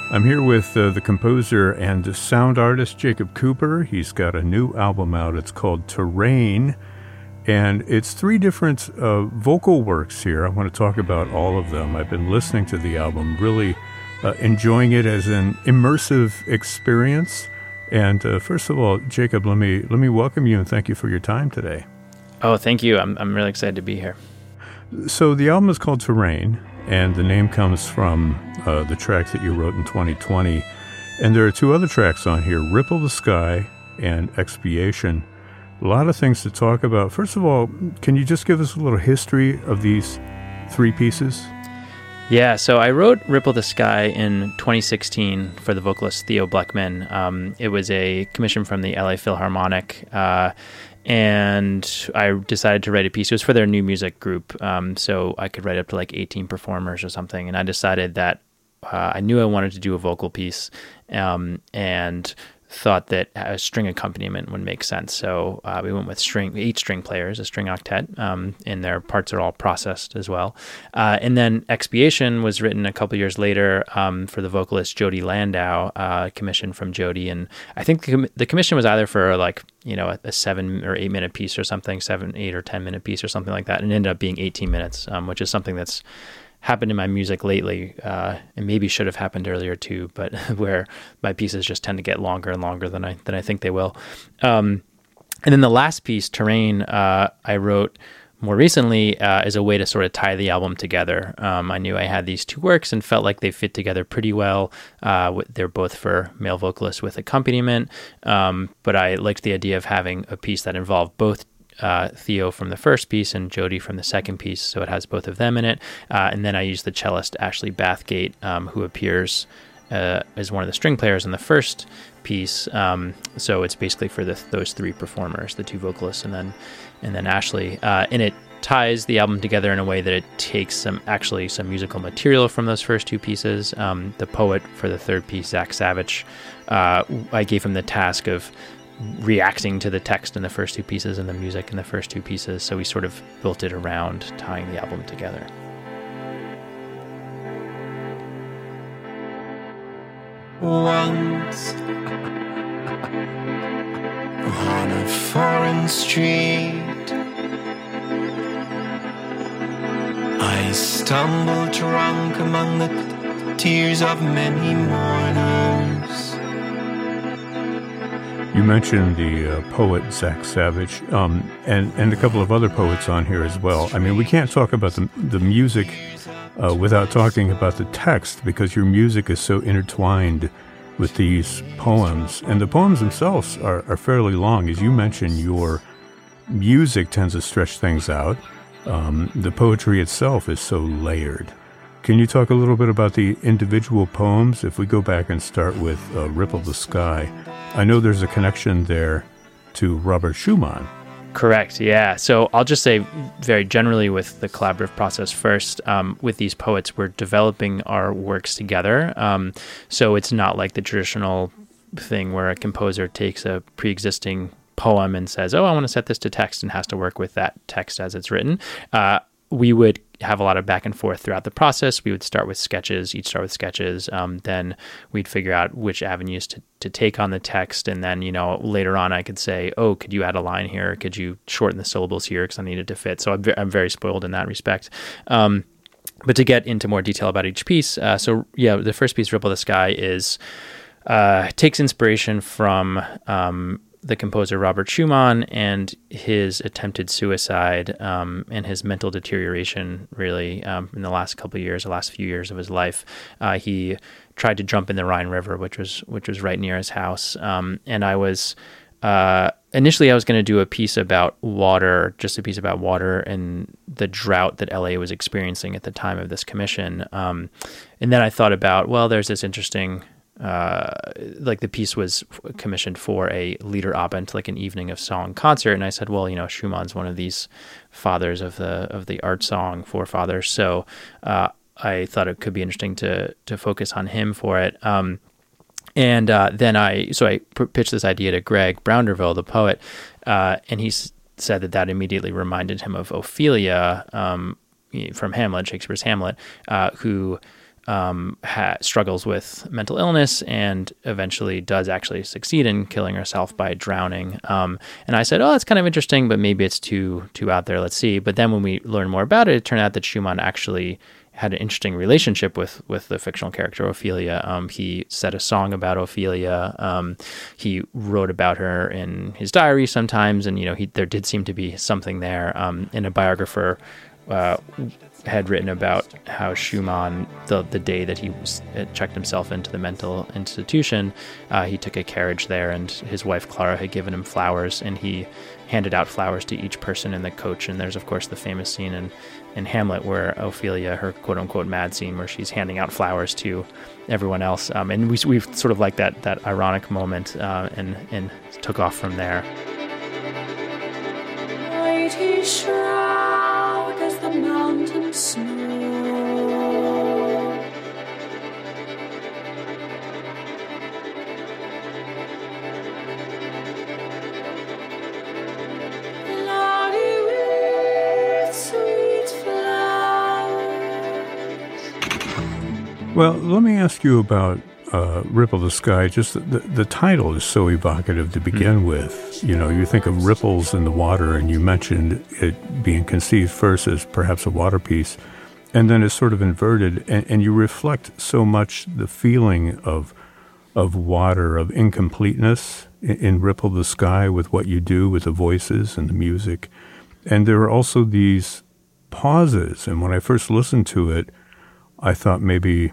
I'm here with the composer and sound artist Jacob Cooper. He's got a new album out. It's called Terrain, and it's three different vocal works here. I want to talk about all of them. I've been listening to the album, really enjoying it as an immersive experience. And first of all, Jacob, let me welcome you and thank you for your time today. Oh, thank you. I'm really excited to be here. So the album is called Terrain, and the name comes from the track that you wrote in 2020. And there are two other tracks on here, Ripple the Sky and Expiation. A lot of things to talk about. First of all, can you just give us a little history of these three pieces? Yeah, so I wrote Ripple the Sky in 2016 for the vocalist Theo Bleckman. It was a commission from the LA Philharmonic, and I decided to write a piece. It was for their new music group, so I could write up to like 18 performers or something. And I decided that I knew I wanted to do a vocal piece, and thought that a string accompaniment would make sense. So we went with 8 string players, a string octet, and their parts are all processed as well. And then Expiation was written a couple years later for the vocalist Jody Landau, commission from Jody. And I think the commission was either for like, a 7 or 8 minute piece or something, 7, 8 or 10 minute piece or something like that. And it ended up being 18 minutes, which is something that's happened in my music lately, and maybe should have happened earlier too, but where my pieces just tend to get longer and longer than I think they will. And then the last piece, Terrain, I wrote more recently as a way to sort of tie the album together. I knew I had these two works and felt like they fit together pretty well. They're both for male vocalists with accompaniment, but I liked the idea of having a piece that involved both Theo from the first piece and Jody from the second piece, so it has both of them in it. And then I used the cellist Ashley Bathgate, who appears as one of the string players in the first piece. So it's basically for those three performers, the two vocalists and then Ashley. And it ties the album together in a way that it takes some musical material from those first two pieces. The poet for the third piece, Zach Savage, I gave him the task of reacting to the text in the first two pieces and the music in the first two pieces. So we sort of built it around tying the album together. Once on a foreign street, I stumbled drunk among the tears of many mourners. You mentioned the poet Zach Savage, and a couple of other poets on here as well. I mean, we can't talk about the music without talking about the text, because your music is so intertwined with these poems. And the poems themselves are fairly long. As you mentioned, your music tends to stretch things out. The poetry itself is so layered. Can you talk a little bit about the individual poems? If we go back and start with Ripple the Sky, I know there's a connection there to Robert Schumann. Correct, yeah. So I'll just say very generally with the collaborative process first, with these poets, we're developing our works together. So it's not like the traditional thing where a composer takes a pre-existing poem and says, I want to set this to text, and has to work with that text as it's written. We would have a lot of back and forth throughout the process. We would start with sketches, then we'd figure out which avenues to take on the text. And then, later on I could say, could you add a line here? Could you shorten the syllables here? Because I need it to fit. So I'm very spoiled in that respect. But to get into more detail about each piece, the first piece, Ripple the Sky, takes inspiration from the composer Robert Schumann and his attempted suicide and his mental deterioration, really, in the last few years of his life. He tried to jump in the Rhine River, which was right near his house. And I was initially going to do a piece about water and the drought that LA was experiencing at the time of this commission. And then I thought about, there's this interesting the piece was commissioned for a Liederabend, like an evening of song concert. And I said, Schumann's one of these fathers of the art song forefathers. So, I thought it could be interesting to focus on him for it. Then I pitched this idea to Greg Brownderville, the poet, and he said that immediately reminded him of Ophelia, from Hamlet, Shakespeare's Hamlet, who struggles with mental illness and eventually does actually succeed in killing herself by drowning. And I said, oh, that's kind of interesting, but maybe it's too out there. Let's see. But then when we learned more about it, it turned out that Schumann actually had an interesting relationship with the fictional character Ophelia. He said a song about Ophelia. He wrote about her in his diary sometimes, and there did seem to be something there. And a biographer had written about how Schumann, the day that he checked himself into the mental institution, he took a carriage there, and his wife Clara had given him flowers, and he handed out flowers to each person in the coach. And there's, of course, the famous scene in Hamlet where Ophelia, her quote-unquote mad scene, where she's handing out flowers to everyone else. And we've sort of liked that ironic moment and took off from there. Mighty shroud as the mountain snow, lauded with sweet flowers. Well, let me ask you about Ripple the Sky. Just the title is so evocative to begin with. You think of ripples in the water, and you mentioned it being conceived first as perhaps a water piece, and then it's sort of inverted, and you reflect so much the feeling of water, of incompleteness in Ripple the Sky with what you do with the voices and the music. And there are also these pauses, and when I first listened to it, I thought maybe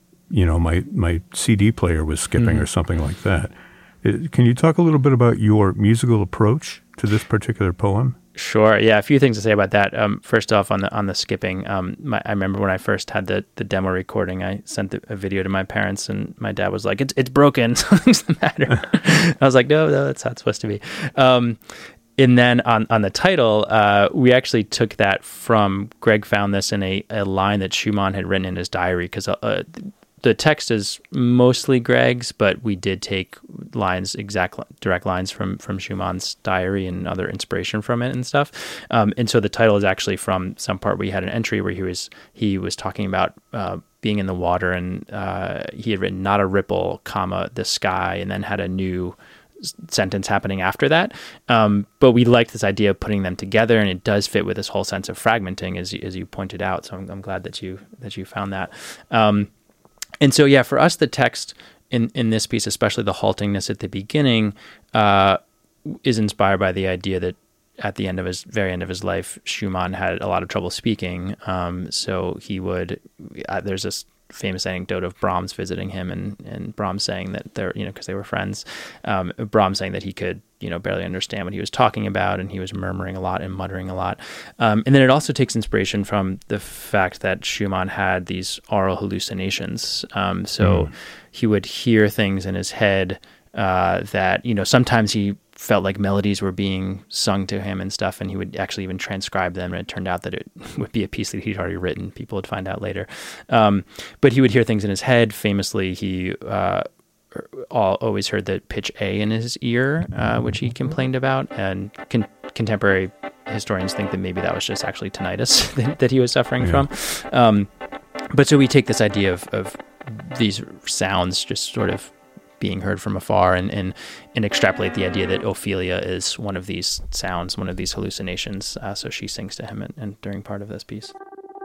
my CD player was skipping or something like that. Can you talk a little bit about your musical approach to this particular poem? Sure. Yeah, a few things to say about that. First off, on the skipping, I remember when I first had the demo recording, I sent a video to my parents, and my dad was like, "It's broken. Something's the matter." I was like, "No, that's how it's supposed to be." And then on the title, we actually took that from, Greg found this in a line that Schumann had written in his diary, because the text is mostly Greg's, but we did take direct lines from Schumann's diary and other inspiration from it and stuff. And so the title is actually from some part where he had an entry where he was talking about being in the water, and he had written "not a ripple, comma, the sky," and then had a new sentence happening after that. But we liked this idea of putting them together, and it does fit with this whole sense of fragmenting, as you pointed out. So I'm glad that you found that. And so, yeah, for us, the text in this piece, especially the haltingness at the beginning, is inspired by the idea that at the very end of his life, Schumann had a lot of trouble speaking. So he would, there's this famous anecdote of Brahms visiting him and Brahms saying that because they were friends, Brahms saying that he could, barely understand what he was talking about, and he was murmuring a lot and muttering a lot. And then it also takes inspiration from the fact that Schumann had these oral hallucinations. So he would hear things in his head that, sometimes he felt like melodies were being sung to him and stuff, and he would actually even transcribe them, and it turned out that it would be a piece that he'd already written. People would find out later. But he would hear things in his head. Famously, he always heard the pitch A in his ear, which he complained about, and contemporary historians think that maybe that was just actually tinnitus that he was suffering from. But so we take this idea of these sounds just sort of being heard from afar and extrapolate the idea that Ophelia is one of these sounds, one of these hallucinations. So she sings to him and during part of this piece.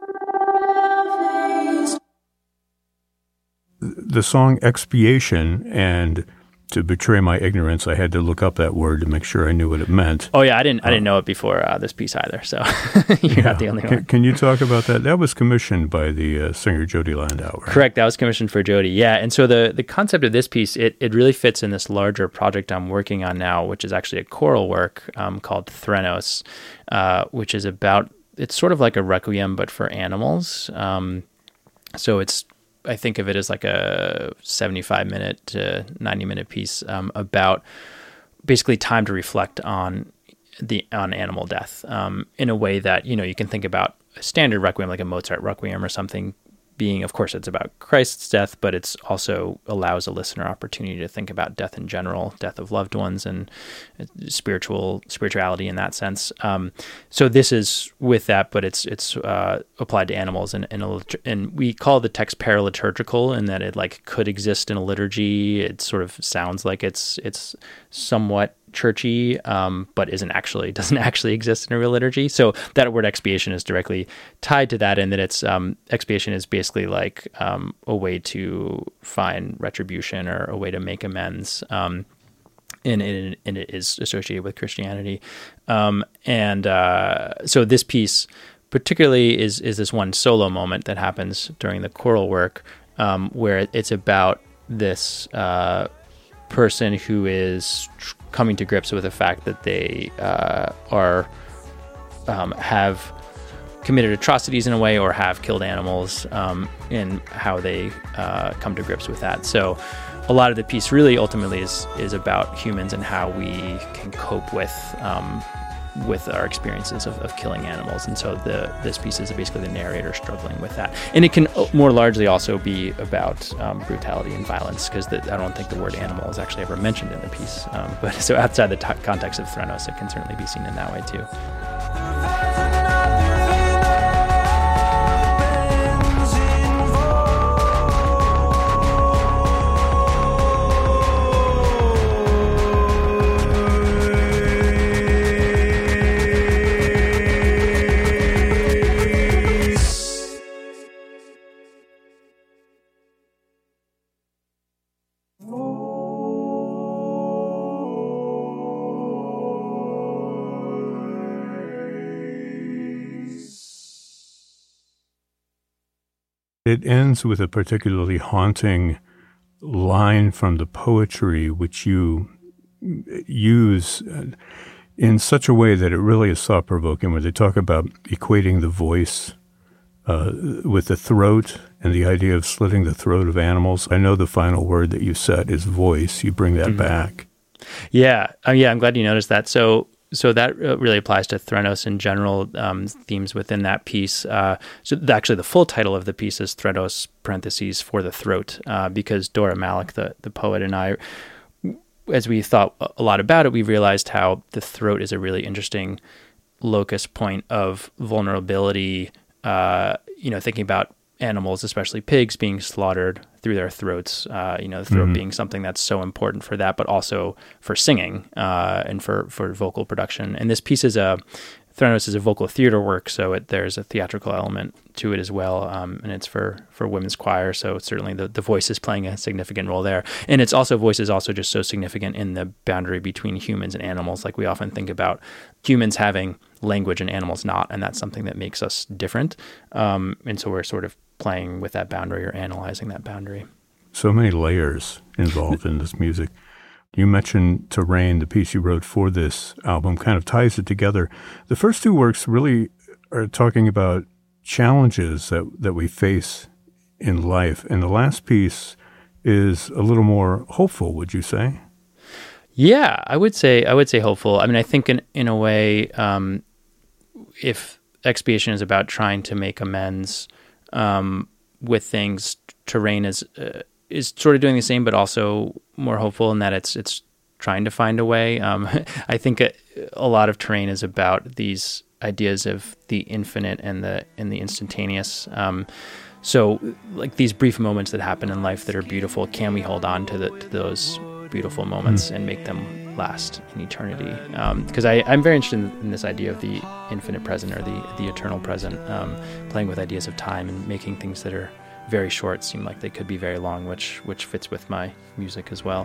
The song Expiation, and to betray my ignorance, I had to look up that word to make sure I knew what it meant. Oh yeah, I didn't know it before this piece either. So you're not the only one. Can you talk about that? That was commissioned by the singer Jody Landau, right? Correct. That was commissioned for Jody. Yeah, and so the concept of this piece, it really fits in this larger project I'm working on now, which is actually a choral work called Threnos, which is it's sort of like a requiem but for animals. So I think of it as like a 75-minute to 90-minute piece about basically time to reflect on animal death in a way that you can think about a standard requiem like a Mozart requiem or something being, of course, it's about Christ's death, but it's also allows a listener opportunity to think about death in general, death of loved ones, and spirituality in that sense. So this is with that, but it's applied to animals, and we call the text paraliturgical in that it like could exist in a liturgy. It sort of sounds like it's somewhat churchy, but doesn't actually exist in a real liturgy. So that word expiation is directly tied to that, and that it's expiation is basically like a way to find retribution or a way to make amends. And it is associated with Christianity. So this piece particularly is this one solo moment that happens during the choral work, where it's about this person who is coming to grips with the fact that they have committed atrocities in a way, or have killed animals, and how they come to grips with that. So a lot of the piece really ultimately is about humans and how we can cope with our experiences of killing animals. And so this piece is basically the narrator struggling with that. And it can more largely also be about brutality and violence, because I don't think the word animal is actually ever mentioned in the piece. But so outside the context of Threnos, it can certainly be seen in that way too. It ends with a particularly haunting line from the poetry, which you use in such a way that it really is thought-provoking, where they talk about equating the voice with the throat and the idea of slitting the throat of animals. I know the final word that you set is voice. You bring that back. Yeah. I'm glad you noticed that. So that really applies to Threnos in general, themes within that piece. So actually the full title of the piece is Threnos parentheses for the throat, because Dora Malik, the poet, and I, as we thought a lot about it, we realized how the throat is a really interesting locus point of vulnerability, thinking about animals, especially pigs, being slaughtered through their throats, the throat being something that's so important for that, but also for singing and for vocal production. And this piece Threnos is a vocal theater work, so there's a theatrical element to it as well, and it's for women's choir, so certainly the voice is playing a significant role there. And voice is also just so significant in the boundary between humans and animals. Like we often think about humans having language and animals not, and that's something that makes us different. And so we're sort of playing with that boundary or analyzing that boundary. So many layers involved in this music. You mentioned To Reign, the piece you wrote for this album, kind of ties it together. The first two works really are talking about challenges that we face in life. And the last piece is a little more hopeful, would you say? Yeah, I would say hopeful. I mean, I think in a way, if expiation is about trying to make amends with things, To Reign is sort of doing the same, but also more hopeful in that it's trying to find a way. I think a lot of To Reign is about these ideas of the infinite and the instantaneous. So like these brief moments that happen in life that are beautiful, can we hold on to those beautiful moments and make them last in eternity? Because I'm very interested in this idea of the infinite present, or the eternal present, playing with ideas of time and making things that are very short seem like they could be very long, which fits with my music as well.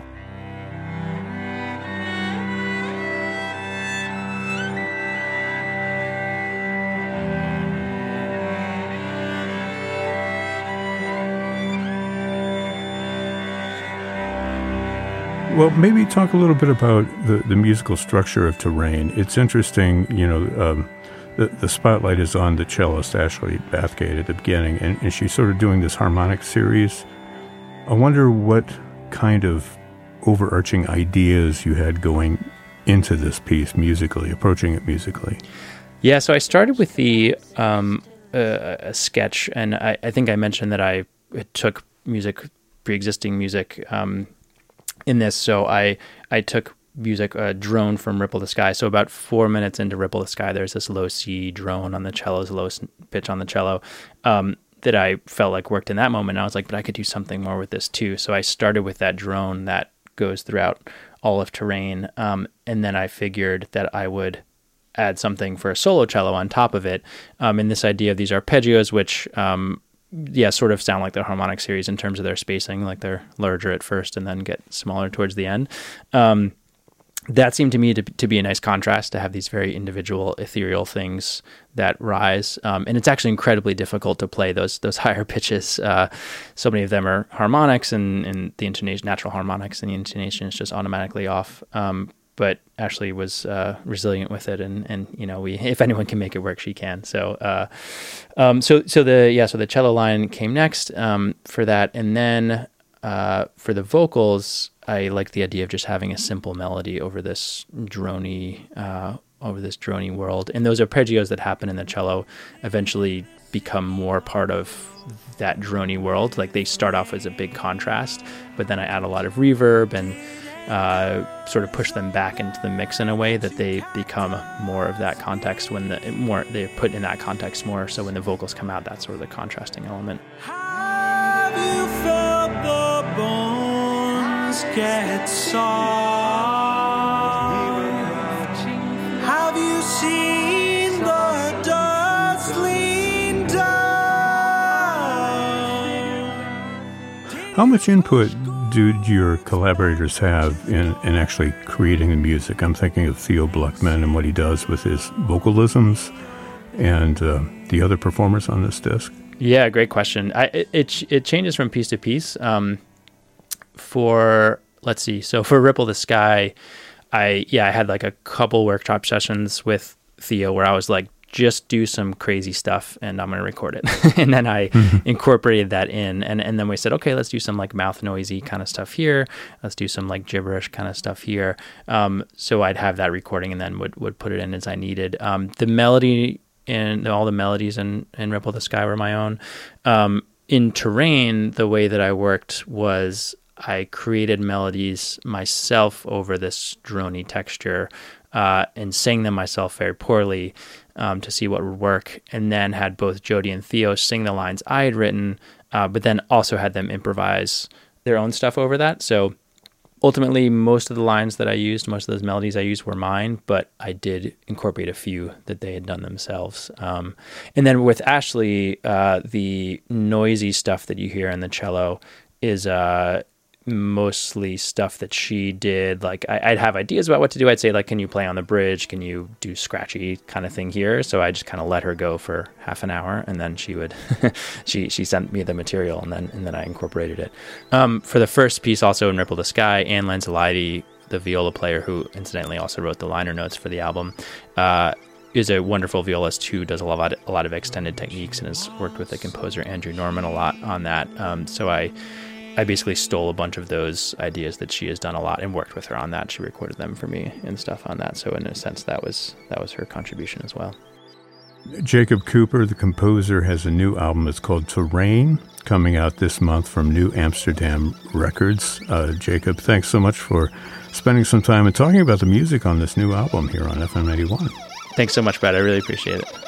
Well, maybe talk a little bit about the musical structure of To Reign. It's interesting, the spotlight is on the cellist Ashley Bathgate at the beginning, and she's sort of doing this harmonic series. I wonder what kind of overarching ideas you had going into this piece musically, approaching it musically. Yeah, so I started with a sketch, and I think I mentioned that I took pre-existing music in this. So I took music, a drone from Ripple the Sky. So about 4 minutes into Ripple the Sky, there's this low C drone on the cellos, lowest pitch on the cello, that I felt like worked in that moment. And I was like, but I could do something more with this too. So I started with that drone that goes throughout all of Terrain. And then I figured that I would add something for a solo cello on top of it. And this idea of these arpeggios, which, sort of sound like the harmonic series in terms of their spacing, like they're larger at first and then get smaller towards the end. That seemed to me to be a nice contrast, to have these very individual ethereal things that rise. And it's actually incredibly difficult to play those higher pitches. So many of them are harmonics, and the intonation, natural harmonics, and the intonation is just automatically off. But Ashley was resilient with it, and if anyone can make it work, she can. So the cello line came next for that, and then for the vocals, I like the idea of just having a simple melody over this droney world, and those arpeggios that happen in the cello eventually become more part of that droney world. Like they start off as a big contrast, but then I add a lot of reverb and sort of push them back into the mix in a way that they become more of that context they're put in that context more. So when the vocals come out, that's sort of the contrasting element. Have you felt the bones get soft? Have you seen the dust lean down? How much input do your collaborators have in actually creating the music? I'm thinking of Theo Bluckman and what he does with his vocalisms and the other performers on this disc. Yeah, great question. It changes from piece to piece. Let's see. So for Ripple the Sky, I had like a couple workshop sessions with Theo where I was like, just do some crazy stuff and I'm going to record it. And then I incorporated that in. And then we said, okay, let's do some like mouth noisy kind of stuff here. Let's do some like gibberish kind of stuff here. So I'd have that recording and then would put it in as I needed. The melody and all the melodies in Ripple the Sky were my own. In Terrain, the way that I worked was I created melodies myself over this droney texture and sang them myself very poorly to see what would work, and then had both Jody and Theo sing the lines I had written, but then also had them improvise their own stuff over that. So ultimately, most of the lines that I used, most of those melodies I used were mine, but I did incorporate a few that they had done themselves. And then with Ashley, the noisy stuff that you hear in the cello is mostly stuff that she did. Like I'd have ideas about what to do. I'd say like, can you play on the bridge? Can you do scratchy kind of thing here? So I just kind of let her go for half an hour, and then she would, she sent me the material, and then I incorporated it. For the first piece, also in Ripple the Sky, Anne Lanzolati, the viola player who incidentally also wrote the liner notes for the album, is a wonderful violist who does a lot of extended techniques and has worked with the composer Andrew Norman a lot on that. So I basically stole a bunch of those ideas that she has done a lot and worked with her on that. She recorded them for me and stuff on that. So in a sense, that was her contribution as well. Jacob Cooper, the composer, has a new album. It's called Terrain, coming out this month from New Amsterdam Records. Jacob, thanks so much for spending some time and talking about the music on this new album here on FM 81. Thanks so much, Brad. I really appreciate it.